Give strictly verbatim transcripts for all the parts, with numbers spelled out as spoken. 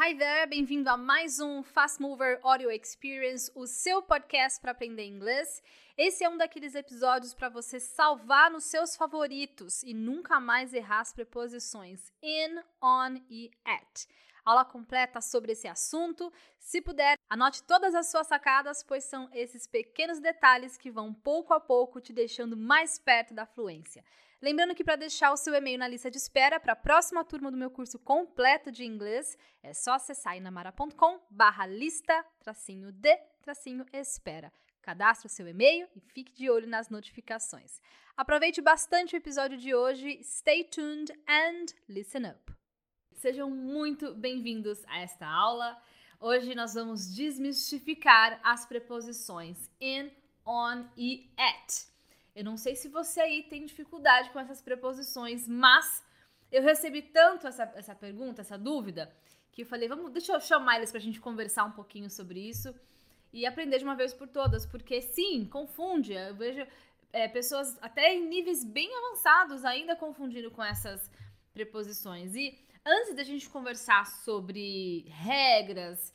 Hi there, bem-vindo a mais um Fast Mover Audio Experience, o seu podcast para aprender inglês. Esse é um daqueles episódios para você salvar nos seus favoritos e nunca mais errar as preposições in, on e at. Aula completa sobre esse assunto. Se puder, anote todas as suas sacadas, pois são esses pequenos detalhes que vão pouco a pouco te deixando mais perto da fluência. Lembrando que para deixar o seu e-mail na lista de espera para a próxima turma do meu curso completo de inglês, é só acessar inamara.com barra lista tracinho de tracinho espera. Cadastre o seu e-mail e fique de olho nas notificações. Aproveite bastante o episódio de hoje. Stay tuned and listen up. Sejam muito bem-vindos a esta aula. Hoje nós vamos desmistificar as preposições in, on e at. Eu não sei se você aí tem dificuldade com essas preposições, mas eu recebi tanto essa, essa pergunta, essa dúvida, que eu falei, vamos, deixa eu chamar eles pra gente conversar um pouquinho sobre isso e aprender de uma vez por todas, porque sim, confunde. Eu vejo é, pessoas até em níveis bem avançados ainda confundindo com essas preposições. E antes da gente conversar sobre regras,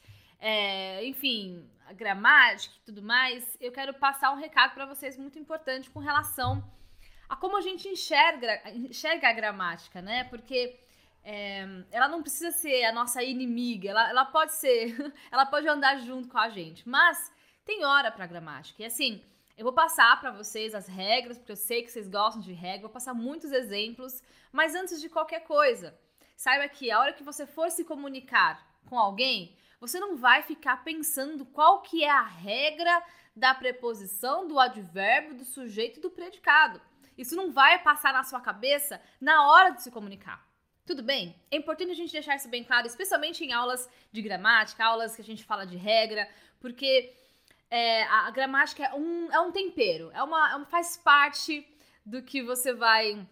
é, enfim, a gramática e tudo mais, eu quero passar um recado para vocês muito importante com relação a como a gente enxerga, enxerga a gramática, né? Porque é, ela não precisa ser a nossa inimiga, ela, ela pode ser, ela pode andar junto com a gente, mas tem hora para gramática. E assim, eu vou passar para vocês as regras, porque eu sei que vocês gostam de regra, vou passar muitos exemplos, mas antes de qualquer coisa, saiba que a hora que você for se comunicar com alguém, você não vai ficar pensando qual que é a regra da preposição, do advérbio, do sujeito e do predicado. Isso não vai passar na sua cabeça na hora de se comunicar. Tudo bem? É importante a gente deixar isso bem claro, especialmente em aulas de gramática, aulas que a gente fala de regra, porque é, a, a gramática é um, é um tempero, é uma, é uma, faz parte do que você vai...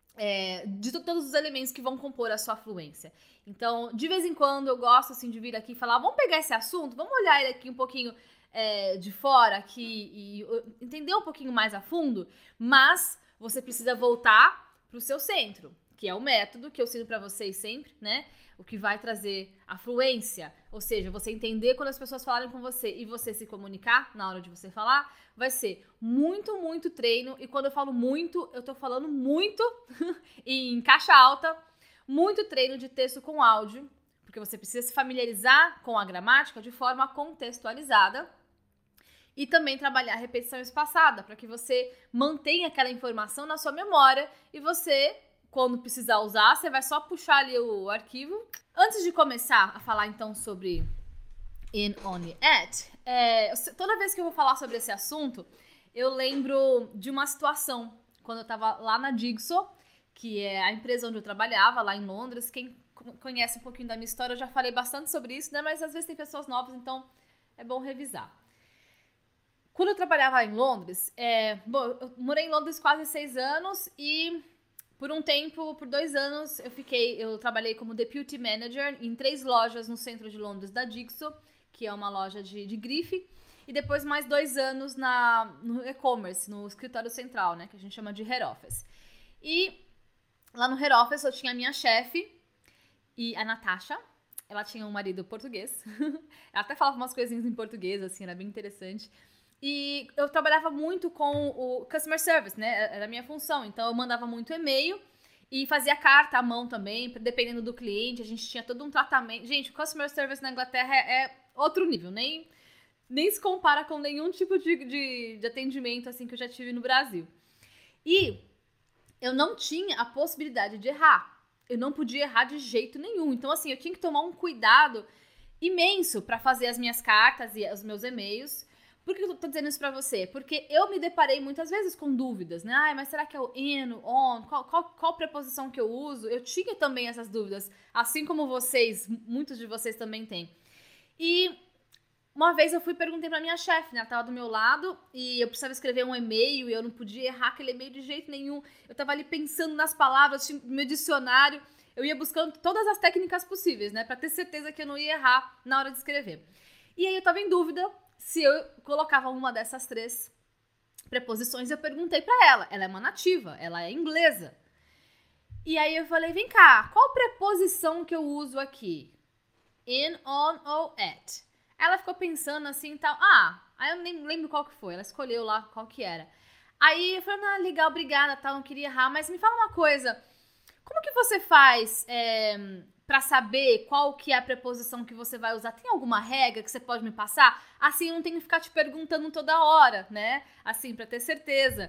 É, de todos os elementos que vão compor a sua fluência. Então, de vez em quando, eu gosto assim de vir aqui e falar, vamos pegar esse assunto, vamos olhar ele aqui um pouquinho é, de fora aqui e uh, entender um pouquinho mais a fundo, mas você precisa voltar para o seu centro, que é o método que eu ensino para vocês sempre, né? O que vai trazer a fluência, ou seja, você entender quando as pessoas falarem com você e você se comunicar na hora de você falar, vai ser muito, muito treino. E quando eu falo muito, eu tô falando muito em caixa alta, muito treino de texto com áudio, porque você precisa se familiarizar com a gramática de forma contextualizada e também trabalhar a repetição espaçada, para que você mantenha aquela informação na sua memória e você... Quando precisar usar, você vai só puxar ali o arquivo. Antes de começar a falar, então, sobre in, on e at, é, toda vez que eu vou falar sobre esse assunto, eu lembro de uma situação, quando eu estava lá na Digso, que é a empresa onde eu trabalhava, lá em Londres. Quem conhece um pouquinho da minha história, eu já falei bastante sobre isso, né? Mas às vezes tem pessoas novas, então é bom revisar. Quando eu trabalhava em Londres, é, bom, eu morei em Londres quase seis anos e... Por um tempo, por dois anos, eu fiquei, eu trabalhei como Deputy Manager em três lojas no centro de Londres da Digso, que é uma loja de, de grife, e depois mais dois anos na, no e-commerce, no escritório central, né, que a gente chama de Head Office. E lá no Head Office eu tinha a minha chefe, e a Natasha, ela tinha um marido português, ela até falava umas coisinhas em português, assim, era bem interessante. E eu trabalhava muito com o customer service, né? Era a minha função. Então, eu mandava muito e-mail e fazia carta à mão também, dependendo do cliente. A gente tinha todo um tratamento. Gente, o customer service na Inglaterra é outro nível. Nem, nem se compara com nenhum tipo de, de, de atendimento assim que eu já tive no Brasil. E eu não tinha a possibilidade de errar. Eu não podia errar de jeito nenhum. Então, assim, eu tinha que tomar um cuidado imenso para fazer as minhas cartas e os meus e-mails. Por que eu tô dizendo isso pra você? Porque eu me deparei muitas vezes com dúvidas, né? Ai, mas será que é o in, on? Qual, qual, qual preposição que eu uso? Eu tinha também essas dúvidas, assim como vocês, muitos de vocês também têm. E uma vez eu fui e perguntei pra minha chefe, né? Ela tava do meu lado e eu precisava escrever um e-mail e eu não podia errar aquele e-mail de jeito nenhum. Eu tava ali pensando nas palavras, tinha meu dicionário, eu ia buscando todas as técnicas possíveis, né? Pra ter certeza que eu não ia errar na hora de escrever. E aí eu tava em dúvida se eu colocava uma dessas três preposições. Eu perguntei pra ela, ela é uma nativa, ela é inglesa. E aí eu falei, vem cá, qual preposição que eu uso aqui? In, on ou at. Ela ficou pensando assim e tal. Ah, aí eu nem lembro qual que foi. Ela escolheu lá qual que era. Aí eu falei, ah, legal, obrigada, tal, não queria errar. Mas me fala uma coisa. Como que você faz é, pra saber qual que é a preposição que você vai usar? Tem alguma regra que você pode me passar? Assim, eu não tenho que ficar te perguntando toda hora, né? Assim, pra ter certeza.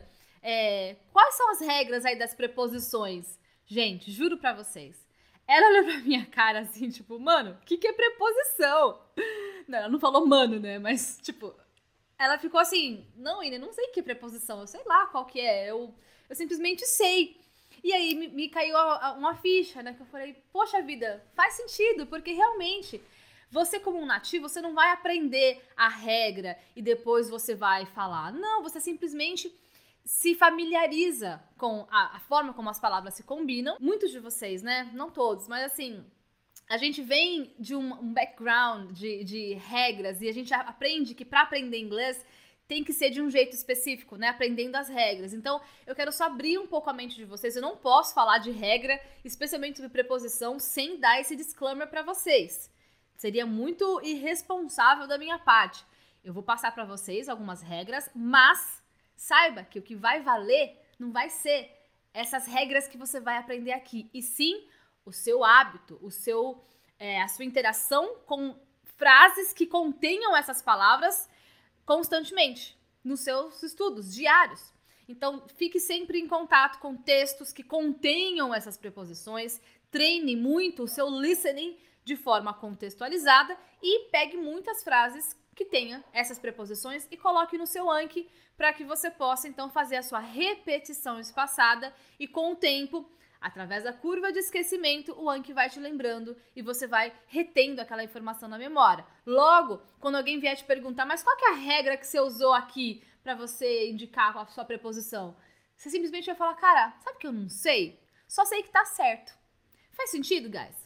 É, quais são as regras aí das preposições? Gente, juro pra vocês. Ela olhou pra minha cara assim, tipo, mano, o que, que é preposição? Não, ela não falou mano, né? Mas, tipo, ela ficou assim, não, Ine, não sei o que é preposição, eu sei lá qual que é, eu, eu simplesmente sei. E aí me, me caiu a, a, uma ficha, né? Que eu falei, poxa vida, faz sentido, porque realmente, você como um nativo, você não vai aprender a regra e depois você vai falar. Não, você simplesmente se familiariza com a, a forma como as palavras se combinam. Muitos de vocês, né? Não todos, mas assim, a gente vem de um, um background de, de regras e a gente aprende que para aprender inglês tem que ser de um jeito específico, né? Aprendendo as regras. Então, eu quero só abrir um pouco a mente de vocês. Eu não posso falar de regra, especialmente sobre preposição, sem dar esse disclaimer para vocês. Seria muito irresponsável da minha parte. Eu vou passar para vocês algumas regras, mas saiba que o que vai valer não vai ser essas regras que você vai aprender aqui, e sim o seu hábito, o seu, é, a sua interação com frases que contenham essas palavras constantemente nos seus estudos diários. Então, fique sempre em contato com textos que contenham essas preposições, treine muito o seu listening de forma contextualizada e pegue muitas frases que tenham essas preposições e coloque no seu Anki para que você possa, então, fazer a sua repetição espaçada e, com o tempo, através da curva de esquecimento, o Anki vai te lembrando e você vai retendo aquela informação na memória. Logo, quando alguém vier te perguntar, mas qual que é a regra que você usou aqui para você indicar a sua preposição? Você simplesmente vai falar, cara, sabe que eu não sei? Só sei que tá certo. Faz sentido, guys?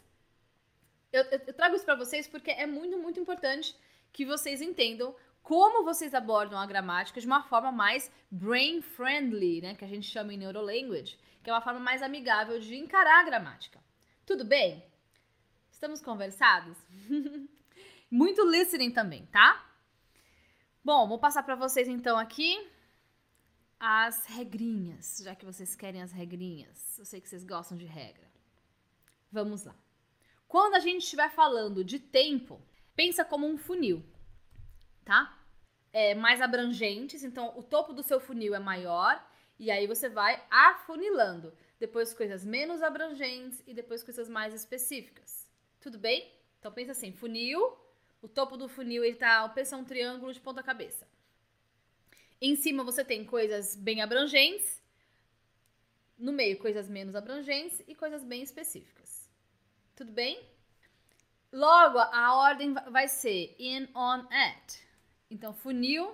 Eu, eu, eu trago isso para vocês porque é muito, muito importante que vocês entendam como vocês abordam a gramática de uma forma mais brain-friendly, né? Que a gente chama em Neurolanguage, que é uma forma mais amigável de encarar a gramática. Tudo bem? Estamos conversados? Muito listening também, tá? Bom, vou passar para vocês então aqui as regrinhas, já que vocês querem as regrinhas. Eu sei que vocês gostam de regra. Vamos lá. Quando a gente estiver falando de tempo, pensa como um funil, tá? É mais abrangentes, então o topo do seu funil é maior e aí você vai afunilando. Depois coisas menos abrangentes e depois coisas mais específicas. Tudo bem? Então pensa assim, funil, o topo do funil ele tá, pensa um triângulo de ponta cabeça. Em cima você tem coisas bem abrangentes, no meio coisas menos abrangentes e coisas bem específicas. Tudo bem? Logo, a ordem vai ser in, on, at. Então, funil,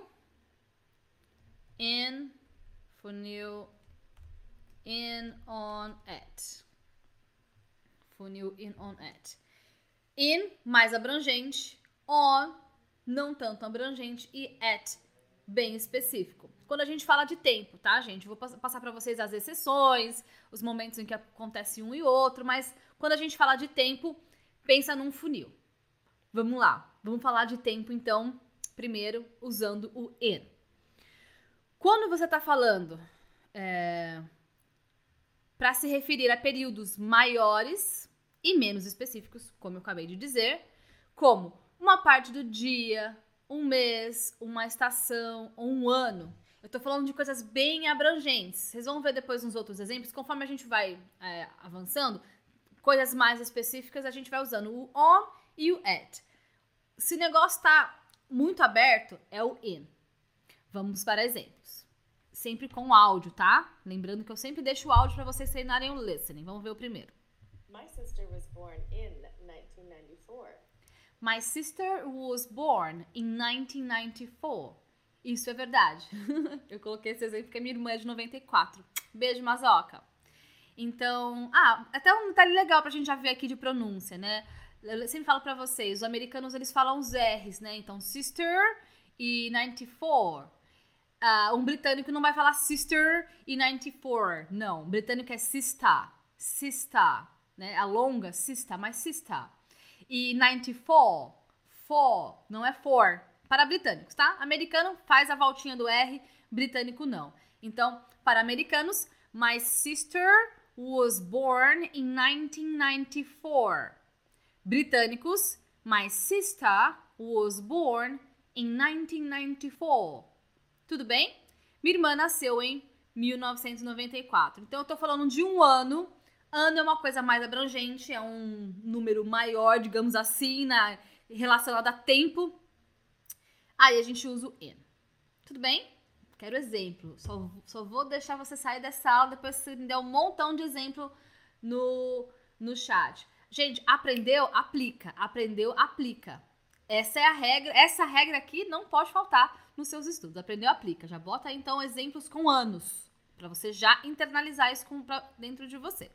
in, funil, in, on, at. Funil, in, on, at. In, mais abrangente. On, não tanto abrangente. E at, bem específico. Quando a gente fala de tempo, tá, gente? Vou passar para vocês as exceções, os momentos em que acontece um e outro, mas quando a gente fala de tempo, pensa num funil. Vamos lá. Vamos falar de tempo, então, primeiro, usando o in. Quando você está falando é, para se referir a períodos maiores e menos específicos, como eu acabei de dizer, como uma parte do dia, um mês, uma estação ou um ano. Eu tô falando de coisas bem abrangentes. Vocês vão ver depois nos outros exemplos, conforme a gente vai é, avançando, coisas mais específicas, a gente vai usando o on e o at. Se o negócio tá muito aberto, é o in. Vamos para exemplos. Sempre com áudio, tá? Lembrando que eu sempre deixo o áudio para vocês treinarem o listening. Vamos ver o primeiro. My sister was born in nineteen ninety-four. My sister was born in nineteen ninety-four. Isso é verdade. Eu coloquei esse exemplo porque minha irmã é de noventa e quatro. Beijo, Mazoca. Então, ah, até um detalhe legal pra gente já ver aqui de pronúncia, né? Eu sempre falo pra vocês, os americanos, eles falam os R's, né? Então, sister e ninety four. Uh, um britânico não vai falar sister e ninety four. Não, o britânico é sister. Sister, né? A longa, sister, mas sister. E noventa e quatro, for, não é for, para britânicos, tá? Americano faz a voltinha do R, britânico não. Então, para americanos, my sister was born in nineteen ninety-four. Britânicos, my sister was born in nineteen ninety-four. Tudo bem? Minha irmã nasceu em mil novecentos e noventa e quatro. Então, eu tô falando de um ano. Ano é uma coisa mais abrangente, é um número maior, digamos assim, na, relacionado a tempo. Aí a gente usa o in. Tudo bem? Quero exemplo. Só, só vou deixar você sair dessa aula, depois você me der um montão de exemplo no, no chat. Gente, aprendeu? Aplica. Aprendeu? Aplica. Essa é a regra. Essa regra aqui não pode faltar nos seus estudos. Aprendeu? Aplica. Já bota aí, então, exemplos com anos, para você já internalizar isso com, pra, dentro de você.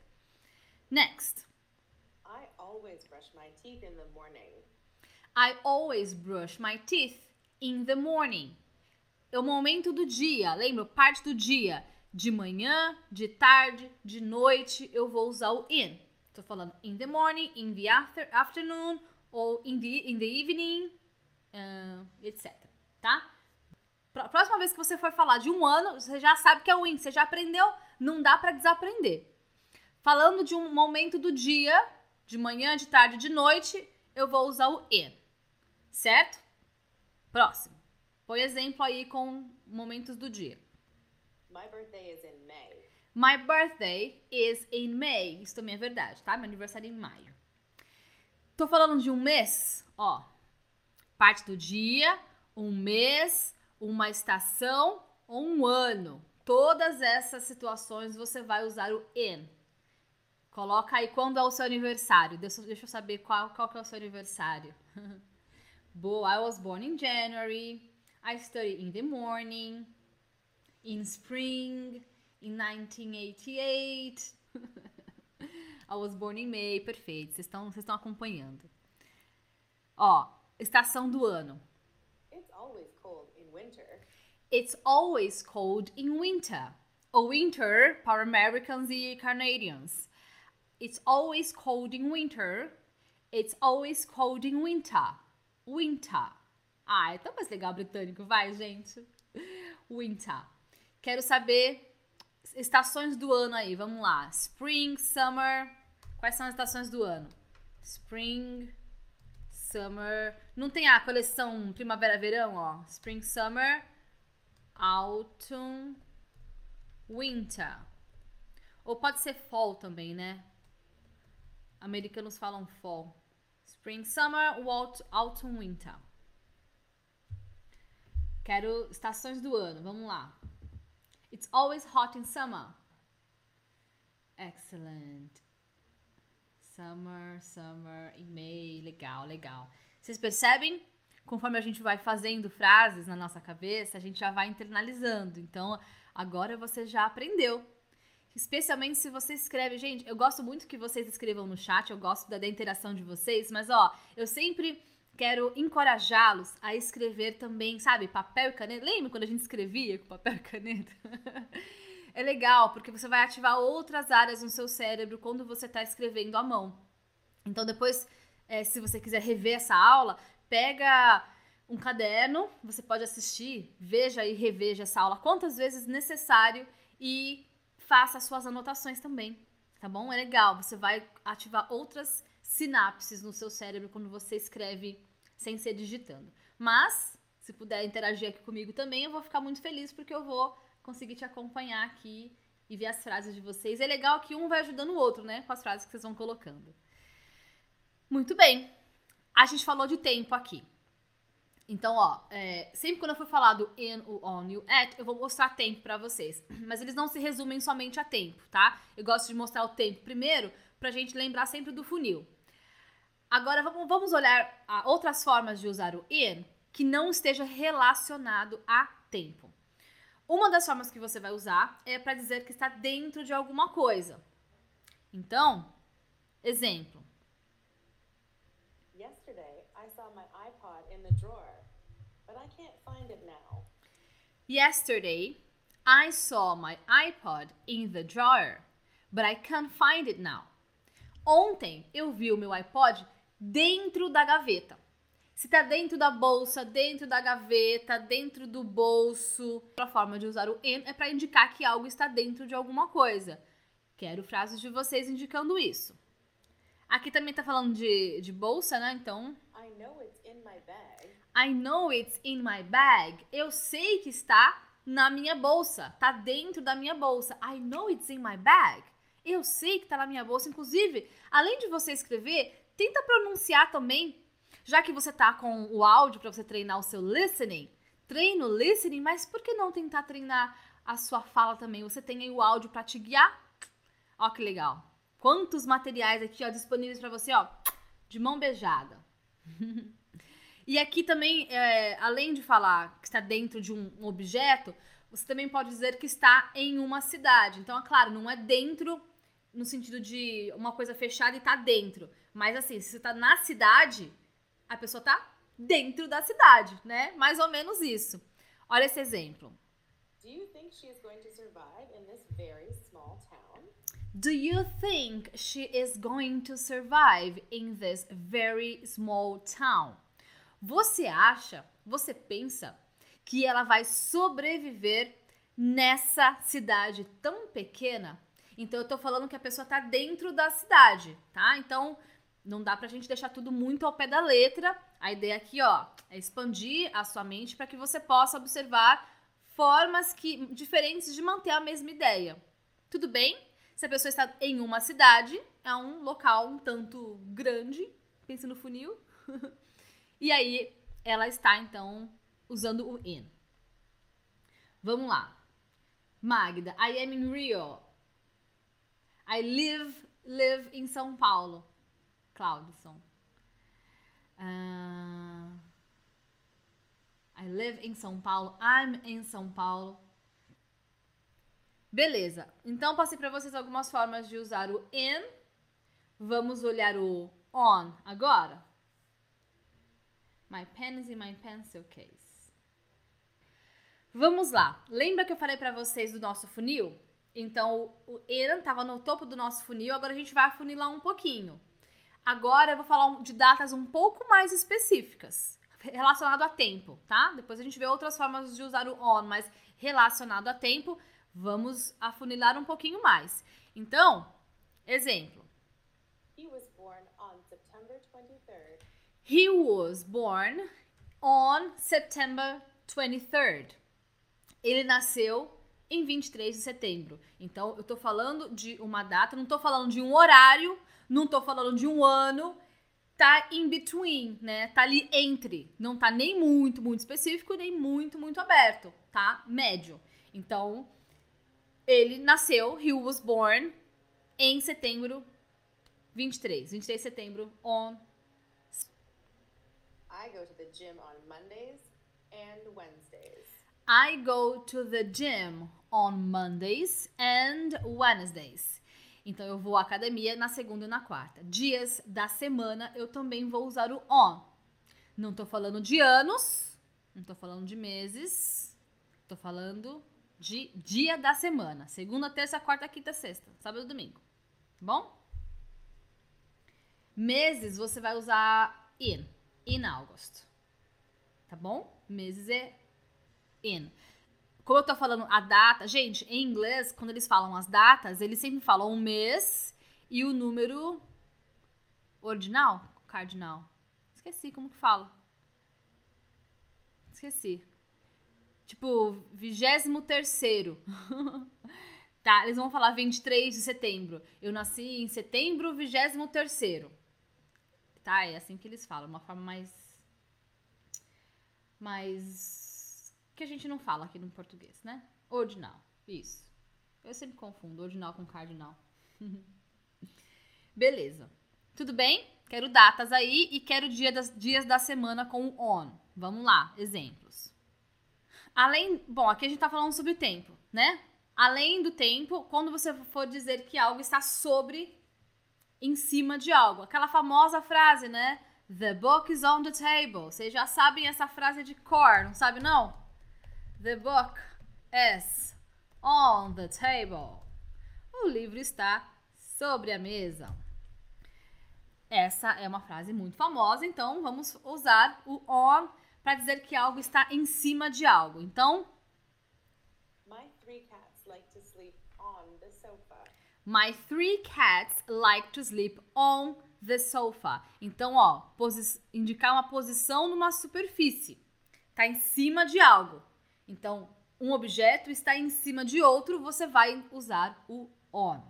Next. I always brush my teeth in the morning. I always brush my teeth in the morning. É o momento do dia, lembra? Parte do dia. De manhã, de tarde, de noite, eu vou usar o in. Tô falando in the morning, in the after, afternoon, ou in the, in the evening, uh, etcétera. Tá? Próxima vez que você for falar de um ano, você já sabe que é o in. Você já aprendeu, não dá pra desaprender. Falando de um momento do dia, de manhã, de tarde, de noite, eu vou usar o in. Certo? Próximo. Põe exemplo aí com momentos do dia. My birthday is in May. My birthday is in May. Isso também é verdade, tá? Meu aniversário é em maio. Tô falando de um mês, ó. Parte do dia, um mês, uma estação ou um ano. Todas essas situações você vai usar o in. Coloca aí quando é o seu aniversário. Deixa, deixa eu saber qual, qual que é o seu aniversário. Boa, I was born in January. I studied in the morning. In spring. In nineteen eighty-eight. I was born in May. Perfeito, vocês estão, vocês estão acompanhando. Ó, estação do ano. It's always cold in winter. It's always cold in winter. O winter para Americans e Canadians. It's always cold in winter. It's always cold in winter. Winter. Ah, é tão mais legal britânico, vai, gente. Winter. Quero saber estações do ano aí, vamos lá. Spring, summer. Quais são as estações do ano? Spring, summer. Não tem a coleção primavera-verão, ó. Spring, summer, autumn, winter. Ou pode ser fall também, né? Americanos falam fall. Spring, summer, autumn, winter. Quero estações do ano, vamos lá. It's always hot in summer. Excellent. Summer, summer, in May. Legal, legal. Vocês percebem? Conforme a gente vai fazendo frases na nossa cabeça, a gente já vai internalizando. Então, agora você já aprendeu. Especialmente se você escreve. Gente, eu gosto muito que vocês escrevam no chat, eu gosto da, da interação de vocês, mas ó, eu sempre quero encorajá-los a escrever também, sabe, papel e caneta. Lembra quando a gente escrevia com papel e caneta? É legal, porque você vai ativar outras áreas no seu cérebro quando você está escrevendo à mão. Então depois, é, se você quiser rever essa aula, pega um caderno, você pode assistir, veja e reveja essa aula quantas vezes necessário e faça as suas anotações também, tá bom? É legal, você vai ativar outras sinapses no seu cérebro quando você escreve sem ser digitando. Mas, se puder interagir aqui comigo também, eu vou ficar muito feliz porque eu vou conseguir te acompanhar aqui e ver as frases de vocês. É legal que um vai ajudando o outro, né? Com as frases que vocês vão colocando. Muito bem. A gente falou de tempo aqui. Então, ó, é, sempre quando eu for falar do in, o on e o at, eu vou mostrar tempo pra vocês. Mas eles não se resumem somente a tempo, tá? Eu gosto de mostrar o tempo primeiro pra gente lembrar sempre do funil. Agora, vamos, vamos olhar a outras formas de usar o in que não esteja relacionado a tempo. Uma das formas que você vai usar é para dizer que está dentro de alguma coisa. Então, exemplo. Yesterday, I saw my iPod in the drawer, but I can't find it now. Yesterday, I saw my iPod in the drawer, but I can't find it now. Ontem, eu vi o meu iPod dentro da gaveta. Se tá dentro da bolsa, dentro da gaveta, dentro do bolso. A forma de usar o in é para indicar que algo está dentro de alguma coisa. Quero frases de vocês indicando isso. Aqui também tá falando de, de bolsa, né? Então... I know it's in my bag. I know it's in my bag. Eu sei que está na minha bolsa. Tá dentro da minha bolsa. I know it's in my bag. Eu sei que tá na minha bolsa. Inclusive, além de você escrever, tenta pronunciar também. Já que você tá com o áudio para você treinar o seu listening, treina o listening, mas por que não tentar treinar a sua fala também? Você tem aí o áudio para te guiar? Ó que legal. Quantos materiais aqui, ó, disponíveis para você, ó, de mão beijada. E aqui também, é, além de falar que está dentro de um, um objeto, você também pode dizer que está em uma cidade. Então, é claro, não é dentro no sentido de uma coisa fechada e tá dentro. Mas assim, se você tá na cidade, a pessoa tá dentro da cidade, né? Mais ou menos isso. Olha esse exemplo. Do you think she is going to survive in this very small town? Do you think she is going to survive in this very small town? Você acha, você pensa que ela vai sobreviver nessa cidade tão pequena? Então, eu tô falando que a pessoa tá dentro da cidade, tá? Então, não dá pra gente deixar tudo muito ao pé da letra. A ideia aqui, ó, é expandir a sua mente para que você possa observar formas que, diferentes de manter a mesma ideia. Tudo bem? Se a pessoa está em uma cidade, é um local um tanto grande, pensa no funil. E aí, ela está, então, usando o in. Vamos lá. Magda, I am in Rio. I live, live em São Paulo. Claudson. Uh, I live em São Paulo. I'm in São Paulo. Beleza. Então, passei para vocês algumas formas de usar o in. Vamos olhar o on agora. My pen is in my pencil case. Vamos lá. Lembra que eu falei para vocês do nosso funil? Então, o in estava no topo do nosso funil. Agora a gente vai afunilar um pouquinho. Agora eu vou falar de datas um pouco mais específicas, relacionado a tempo, tá? Depois a gente vê outras formas de usar o on, mas relacionado a tempo, vamos afunilar um pouquinho mais. Então, exemplo. He was born on September twenty-third. He was born on September twenty-third. Ele nasceu em vinte e três de setembro. Então, eu tô falando de uma data, não tô falando de um horário, não tô falando de um ano, tá in between, né? Tá ali entre. Não tá nem muito, muito específico, nem muito, muito aberto, tá? Médio. Então, ele nasceu, he was born, em setembro vinte e três. vinte e três de setembro, on. I go to the gym on Mondays and Wednesdays. I go to the gym on Mondays and Wednesdays. Então, eu vou à academia na segunda e na quarta. Dias da semana, eu também vou usar o on. Não tô falando de anos, não tô falando de meses, tô falando de dia da semana. Segunda, terça, quarta, quinta, sexta, sábado e domingo. Tá bom? Meses, você vai usar in. In August. Tá bom? Meses é in. Como eu tô falando a data, gente, em inglês, quando eles falam as datas, eles sempre falam um mês e o número ordinal, cardinal. Esqueci como que fala. Esqueci. Tipo, vigésimo terceiro. Tá, eles vão falar vinte e três de setembro. Eu nasci em setembro, vigésimo terceiro. Tá, é assim que eles falam, uma forma mais... mais... que a gente não fala aqui no português, né? Ordinal, isso. Eu sempre confundo ordinal com cardinal. Beleza. Tudo bem? Quero datas aí e quero dia das, dias da semana com o on. Vamos lá, exemplos. Além, bom, aqui a gente tá falando sobre o tempo, né? Além do tempo, quando você for dizer que algo está sobre, em cima de algo. Aquela famosa frase, né? The book is on the table. Vocês já sabem essa frase de cor, não sabe não? The book is on the table. O livro está sobre a mesa. Essa é uma frase muito famosa, então vamos usar o on para dizer que algo está em cima de algo. Então, My three cats like to sleep on the sofa. my three cats like to sleep on the sofa. Então, ó, posi- indicar uma posição numa superfície. Está em cima de algo. Então, um objeto está em cima de outro, você vai usar o on.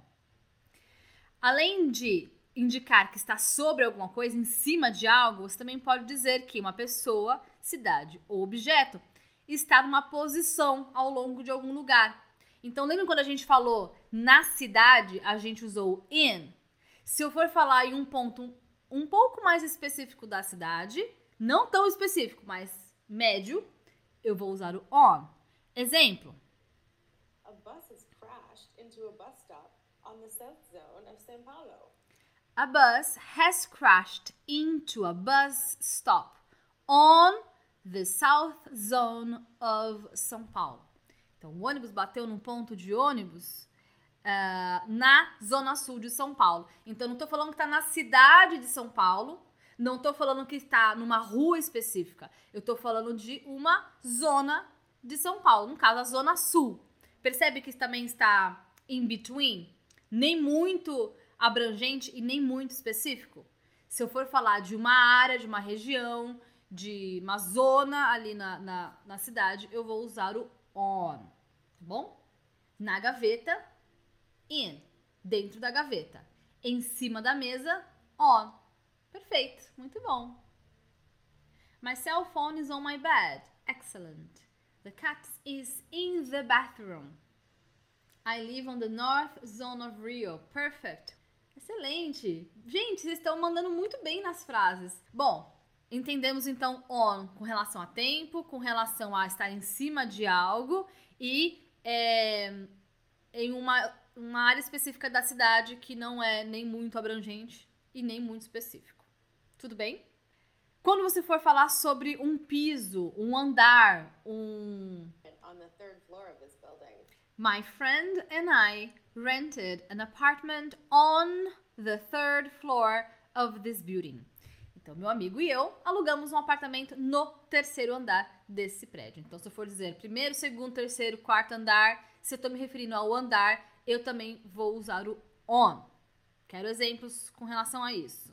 Além de indicar que está sobre alguma coisa, em cima de algo, você também pode dizer que uma pessoa, cidade ou objeto está numa posição ao longo de algum lugar. Então, lembra quando a gente falou na cidade, a gente usou in? Se eu for falar em um ponto um pouco mais específico da cidade, não tão específico, mas médio, eu vou usar o on. Exemplo. A bus has crashed into a bus stop on the south zone of São Paulo. A bus has crashed into a bus stop on the south zone of São Paulo. Então, o ônibus bateu num ponto de ônibus uh, na zona sul de São Paulo. Então, não estou falando que está na cidade de São Paulo, não estou falando que está numa rua específica. Eu estou falando de uma zona de São Paulo, no caso, a zona sul. Percebe que também está in between? Nem muito abrangente e nem muito específico. Se eu for falar de uma área, de uma região, de uma zona ali na, na, na cidade, eu vou usar o on, tá bom? Na gaveta, in. Dentro da gaveta. Em cima da mesa, on. Perfeito, muito bom. My cell phone is on my bed. Excellent. The cat is in the bathroom. I live on the north zone of Rio. Perfect. Excelente. Gente, vocês estão mandando muito bem nas frases. Bom, entendemos então on com relação a tempo, com relação a estar em cima de algo e é, em uma, uma área específica da cidade que não é nem muito abrangente e nem muito específico. Tudo bem? Quando você for falar sobre um piso, um andar, um... On the third floor of this building. My friend and I rented an apartment on the third floor of this building. Então, meu amigo e eu alugamos um apartamento no terceiro andar desse prédio. Então, se eu for dizer primeiro, segundo, terceiro, quarto andar, se eu estou me referindo ao andar, eu também vou usar o on. Quero exemplos com relação a isso.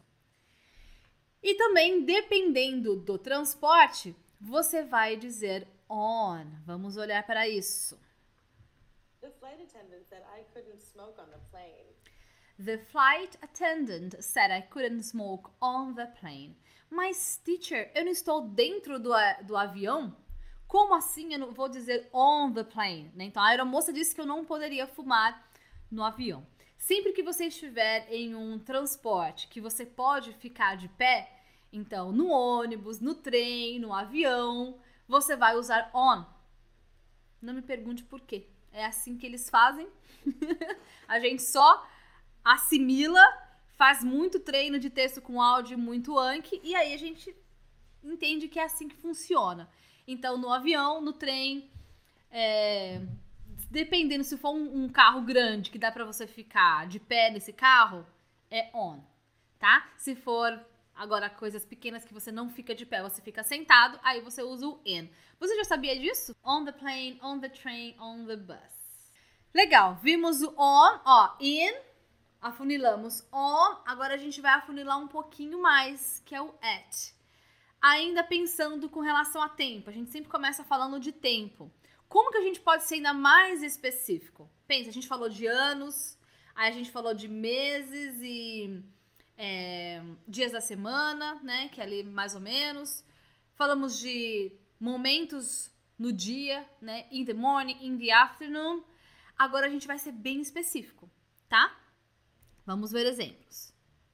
E também, dependendo do transporte, você vai dizer on. Vamos olhar para isso. The flight attendant said I couldn't smoke on the plane. The flight attendant said I couldn't smoke on the plane. Mas, teacher, eu não estou dentro do, do avião? Como assim eu não vou dizer on the plane? Né? Então, a aeromoça disse que eu não poderia fumar no avião. Sempre que você estiver em um transporte que você pode ficar de pé, então, no ônibus, no trem, no avião, você vai usar on. Não me pergunte por quê. É assim que eles fazem. A gente só assimila, faz muito treino de texto com áudio, muito Anki, e aí a gente entende que é assim que funciona. Então, no avião, no trem, é, dependendo se for um, um carro grande que dá pra você ficar de pé nesse carro, é on, tá? Se for agora coisas pequenas que você não fica de pé, você fica sentado, aí você usa o in. Você já sabia disso? On the plane, on the train, on the bus. Legal, vimos o on, ó, in, afunilamos on, agora a gente vai afunilar um pouquinho mais, que é o at. Ainda pensando com relação a tempo, a gente sempre começa falando de tempo. Como que a gente pode ser ainda mais específico? Pensa, a gente falou de anos, aí a gente falou de meses e é, dias da semana, né, que é ali mais ou menos. Falamos de momentos no dia, né, in the morning, in the afternoon. Agora a gente vai ser bem específico, tá? Vamos ver exemplos.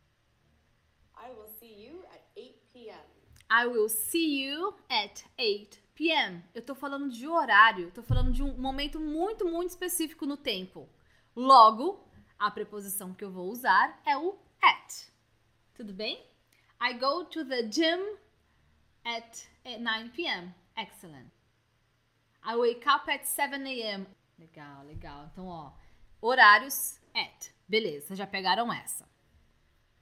I will see you at eight p.m. I will see you at eight p.m. Eu tô falando de horário, tô falando de um momento muito, muito específico no tempo. Logo, a preposição que eu vou usar é o at. Tudo bem? I go to the gym at nine p.m. Excellent. I wake up at seven a.m. Legal, legal. Então, ó, horários at. Beleza, já pegaram essa.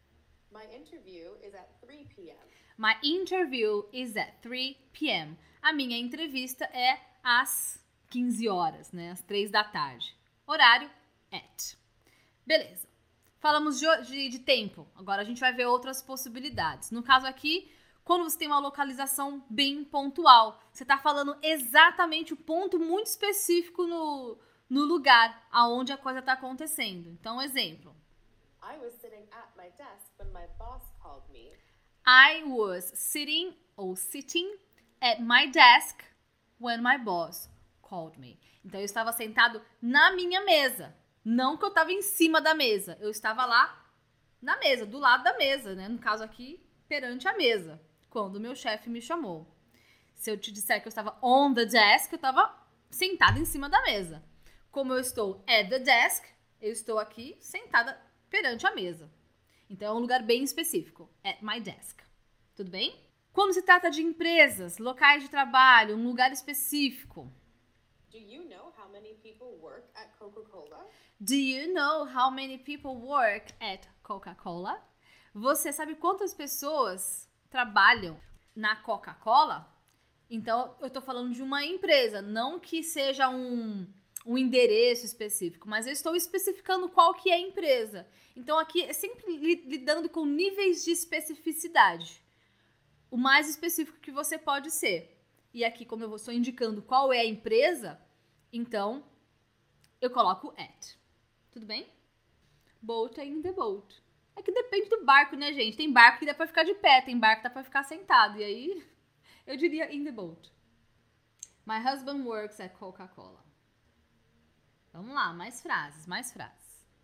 My interview is at three p.m. My interview is at three p.m. A minha entrevista é às quinze horas, né? Às três da tarde. Horário, at. Beleza. Falamos de, de, de tempo. Agora a gente vai ver outras possibilidades. No caso aqui, quando você tem uma localização bem pontual, você está falando exatamente o ponto muito específico no, no lugar aonde a coisa está acontecendo. Então, exemplo. I was sitting at my desk when my boss called me. I was sitting ou sitting at my desk when my boss called me. Então, eu estava sentado na minha mesa. Não que eu estava em cima da mesa. Eu estava lá na mesa, do lado da mesa, né? No caso aqui, perante a mesa, quando o meu chefe me chamou. Se eu te disser que eu estava on the desk, eu estava sentada em cima da mesa. Como eu estou at the desk, eu estou aqui sentada perante a mesa. Então, é um lugar bem específico. At my desk. Tudo bem? Quando se trata de empresas, locais de trabalho, um lugar específico. Do you know how many people work at Coca-Cola? Do you know how many people work at Coca-Cola? Você sabe quantas pessoas trabalham na Coca-Cola? Então, eu tô falando de uma empresa, não que seja um, um endereço específico, mas eu estou especificando qual que é a empresa. Então, aqui é sempre lidando com níveis de especificidade. O mais específico que você pode ser. E aqui, como eu estou indicando qual é a empresa, então, eu coloco at. Tudo bem? Boat é in the boat. É que depende do barco, né, gente? Tem barco que dá pra ficar de pé, tem barco que dá pra ficar sentado. E aí, eu diria in the boat. My husband works at Coca-Cola. Vamos lá, mais frases, mais frases.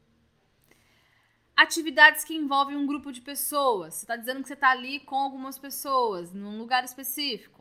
Atividades que envolvem um grupo de pessoas. Você está dizendo que você está ali com algumas pessoas, num lugar específico.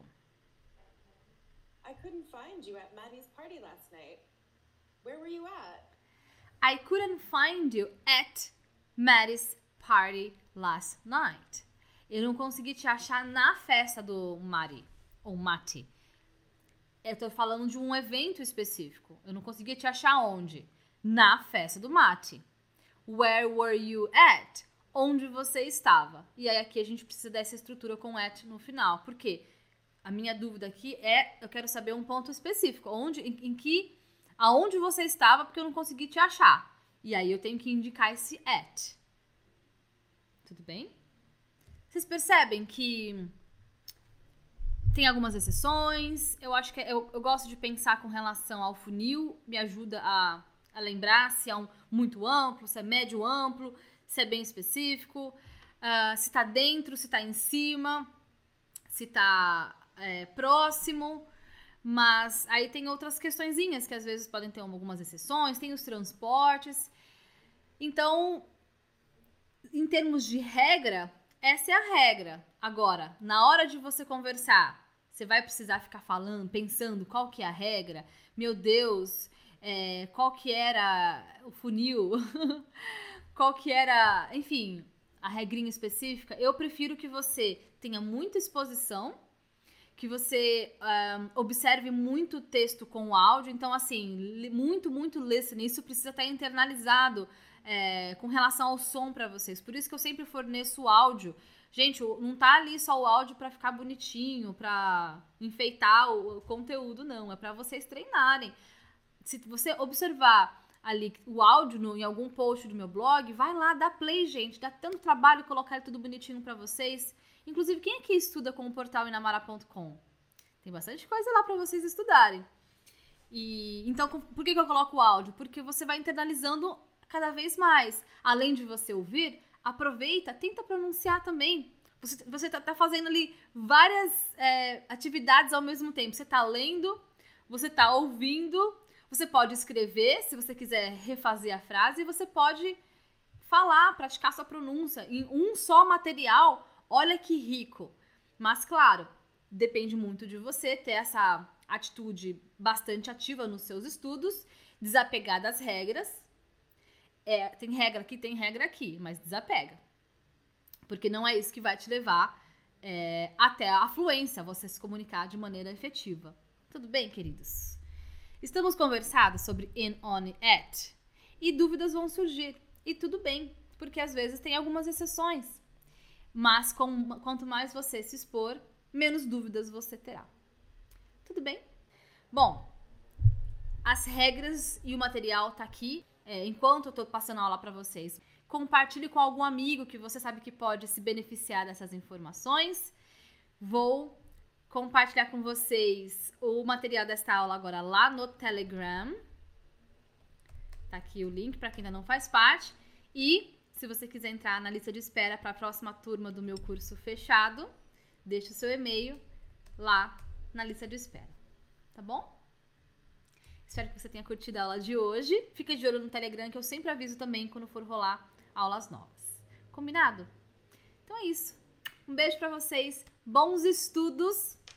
I couldn't find you at Maddie's party last night. Where were you at? I couldn't find you at Maddie's party last night. Eu não consegui te achar na festa do Mari, ou Mati. Eu tô falando de um evento específico. Eu não consegui te achar onde? Na festa do Mati. Where were you at? Onde você estava? E aí aqui a gente precisa dessa estrutura com at no final. Por quê? A minha dúvida aqui é, eu quero saber um ponto específico. Onde, em, em que, aonde você estava, porque eu não consegui te achar. E aí eu tenho que indicar esse at. Tudo bem? Vocês percebem que tem algumas exceções. Eu acho que eu, eu gosto de pensar com relação ao funil. Me ajuda a, a lembrar se é um muito amplo, se é médio amplo, se é bem específico, uh, se está dentro, se está em cima, se está é, próximo. Mas aí tem outras questõezinhas que às vezes podem ter algumas exceções. Tem os transportes. Então, em termos de regra, essa é a regra. Agora, na hora de você conversar, você vai precisar ficar falando, pensando qual que é a regra. Meu Deus, é, qual que era o funil? Qual que era, enfim, a regrinha específica? Eu prefiro que você tenha muita exposição, que você um, observe muito texto com o áudio. Então, assim, muito, muito listening. Isso precisa estar internalizado é, com relação ao som para vocês. Por isso que eu sempre forneço o áudio. Gente, não tá ali só o áudio para ficar bonitinho, para enfeitar o, o conteúdo, não. É para vocês treinarem. Se você observar ali o áudio no, em algum post do meu blog, vai lá, dá play, gente. Dá tanto trabalho colocar tudo bonitinho para vocês. Inclusive, quem aqui estuda com o portal inamara ponto com? Tem bastante coisa lá para vocês estudarem. E então, por que que eu coloco o áudio? Porque você vai internalizando cada vez mais. Além de você ouvir, aproveita, tenta pronunciar também. Você, você tá, tá fazendo ali várias é, atividades ao mesmo tempo. Você tá lendo, você tá ouvindo, você pode escrever, se você quiser refazer a frase, e você pode falar, praticar sua pronúncia em um só material. Olha que rico. Mas, claro, depende muito de você ter essa atitude bastante ativa nos seus estudos, desapegar das regras. É, tem regra aqui, tem regra aqui, mas desapega. Porque não é isso que vai te levar é, até a fluência, você se comunicar de maneira efetiva. Tudo bem, queridos? Estamos conversando sobre in, on e at. E dúvidas vão surgir. E tudo bem, porque às vezes tem algumas exceções. mas com, quanto mais você se expor, menos dúvidas você terá. Tudo bem? Bom, as regras e o material tá aqui, é, enquanto eu tô passando a aula para vocês. Compartilhe com algum amigo que você sabe que pode se beneficiar dessas informações. Vou compartilhar com vocês o material desta aula agora lá no Telegram. Tá aqui o link para quem ainda não faz parte. E se você quiser entrar na lista de espera para a próxima turma do meu curso fechado, deixe o seu e-mail lá na lista de espera. Tá bom? Espero que você tenha curtido a aula de hoje. Fica de olho no Telegram que eu sempre aviso também quando for rolar aulas novas. Combinado? Então é isso. Um beijo para vocês. Bons estudos